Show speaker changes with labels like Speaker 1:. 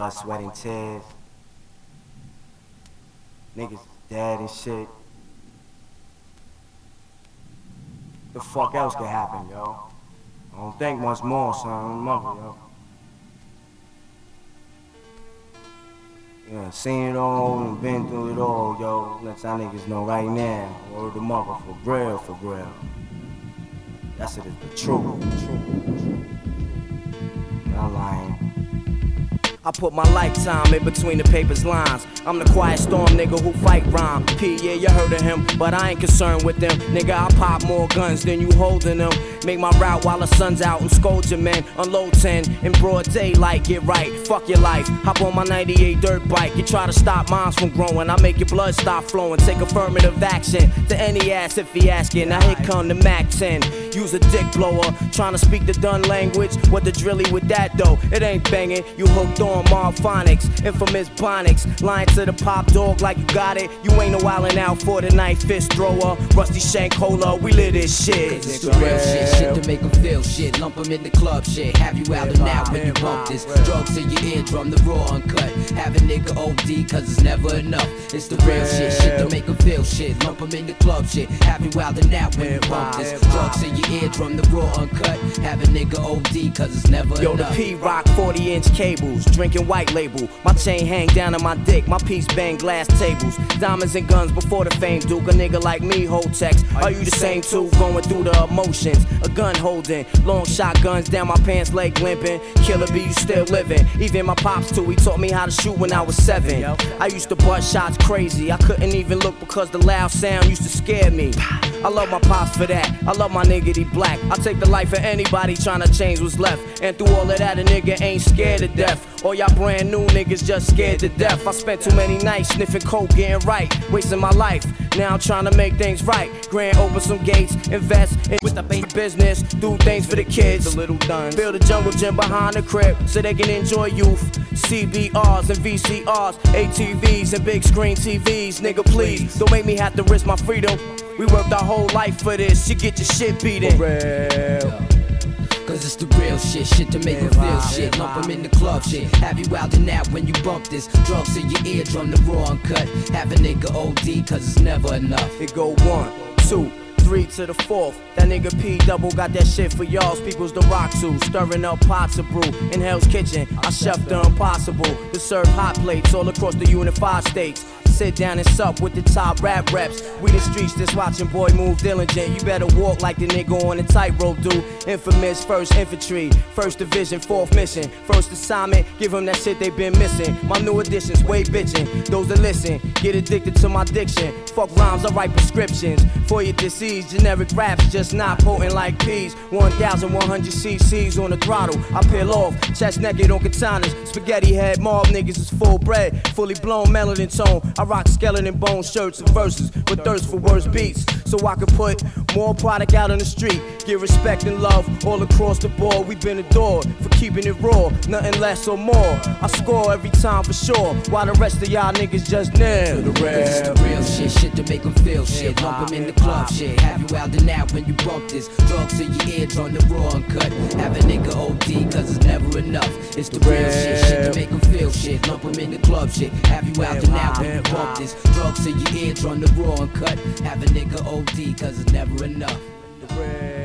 Speaker 1: blood, sweat, and tears. Niggas dead and shit. The fuck else could happen, yo? I don't think much more, son. Mother, yo. Yeah, seen it all and been through it all, yo. Let y'all niggas know right now. Word the mother, for real, for real. That's it, the truth. Not lying.
Speaker 2: I put my lifetime in between the paper's lines. I'm the quiet storm nigga who fight rhyme. P, yeah, you heard of him, but I ain't concerned with them. Nigga, I pop more guns than you holding them. Make my route while the sun's out and scold your men. Unload 10 in broad daylight, get right. Fuck your life. Hop on my 98 dirt bike. You try to stop minds from growing. I make your blood stop flowing. Take affirmative action to any ass if he asking. Now here come the Mac 10. Use a dick blower. Trying to speak the done language. What the drilly with that though? It ain't banging. You hooked on Marphonics, infamous Bonics, lying to the pop dog like you got it. You ain't no wildin' out for the night, fist thrower, rusty shank holder. We live this shit.
Speaker 3: Cause it's the real shit to make them feel shit. Lump them in the club shit. Have you out and out when you bump this. Drugs in your eardrum, the raw uncut. Have a nigga OD cause it's never enough. It's the real shit to make them feel shit. Lump them in the club shit. Have you out and out when you bump this. Drugs in your eardrum, the raw uncut. Have a nigga OD cause it's never enough.
Speaker 2: Yo, the P-Rock 40-inch cables, drinking white label. My chain hang down on my dick, my piece bang glass tables. Diamonds and guns before the fame, Duke. A nigga like me hold text. Are you the same too? Going through the emotions. A gun holding, long shotguns down my pants leg limping. Killer B, you still living. Even my pops too, he taught me how to shoot when I was 7. I used to butt shots crazy. I couldn't even look because the loud sound used to scare me. I love my pops for that. I love my niggity black. I take the life of anybody trying to change what's left. And through all of that, a nigga ain't scared to death. All y'all brand new niggas just scared to death. I spent too many nights sniffing coke, getting right, wasting my life. Now I'm trying to make things right. Grand open some gates, invest in with the business, do things for the kids. The little done. Build a jungle gym behind the crib so they can enjoy youth. CBRs and VCRs, ATVs and big screen TVs. Nigga, please don't make me have to risk my freedom. We worked our whole life for this. You get your shit beaten.
Speaker 3: Cause it's the real shit to make them feel shit. Lump them in the club shit. Have you out and out when you bump this. Drugs in your eardrum, the raw uncut. Have a nigga OD cause it's never enough.
Speaker 2: It go 1, 2, 3 to the 4th. That nigga P double got that shit for y'all's peoples to rock to. Stirring up pots of brew in Hell's Kitchen. I chef the impossible to serve hot plates all across the unified states. Sit down and sup with the top rap reps. We the streets just watching boy move diligent. You better walk like the nigga on the tightrope do. Infamous 1st Infantry, 1st Division, 4th Mission. First assignment, give them that shit they been missing. My new additions, way bitchin'. Those that listen, get addicted to my diction. Fuck rhymes, I write prescriptions. For your disease, generic raps just not potent like peas. 1,100 cc's on the throttle. I peel off, chest naked on katanas. Spaghetti head, mob niggas is full bred. Fully blown melanin tone. I rock skeleton bone shirts and verses with thirst for worse beats, so I can put more product out on the street. Get respect and love all across the board. We been adored for keeping it raw, nothing less or more. I score every time for sure, while the rest of y'all niggas just nail the
Speaker 3: It's the real shit to make them feel shit. Lump them in the club shit. Have you out and out when you bump this. Drugs in your eardrum, the raw uncut. Have a nigga OD cause it's never enough. It's the real shit to make them feel shit. Lump them in the club shit. Have you out and out when you bump this. Drugs in your eardrum, the raw uncut. Have a nigga OD cause it's never enough.